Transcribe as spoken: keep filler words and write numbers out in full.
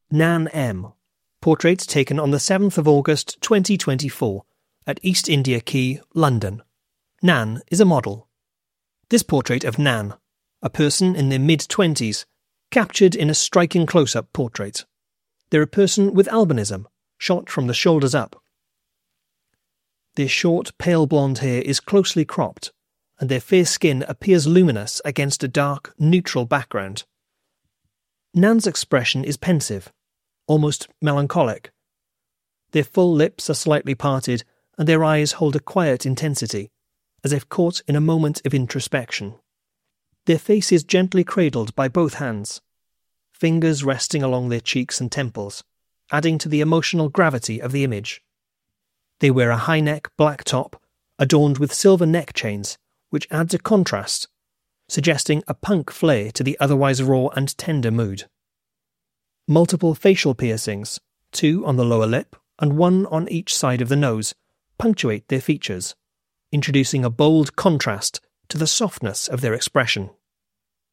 Nan M. Portrait taken on the seventh of August twenty twenty-four at East India Quay, London. Nan is a model. This portrait of Nan, a person in their mid-twenties, captured in a striking close-up portrait. They're a person with albinism, shot from the shoulders up. Their short, pale blonde hair is closely cropped, and their fair skin appears luminous against a dark, neutral background. Nan's expression is pensive, almost melancholic. Their full lips are slightly parted, and their eyes hold a quiet intensity, as if caught in a moment of introspection. Their face is gently cradled by both hands, fingers resting along their cheeks and temples, adding to the emotional gravity of the image. They wear a high-neck black top, adorned with silver neck chains, which adds a contrast, suggesting a punk flair to the otherwise raw and tender mood. Multiple facial piercings, two on the lower lip and one on each side of the nose, punctuate their features, introducing a bold contrast to the softness of their expression.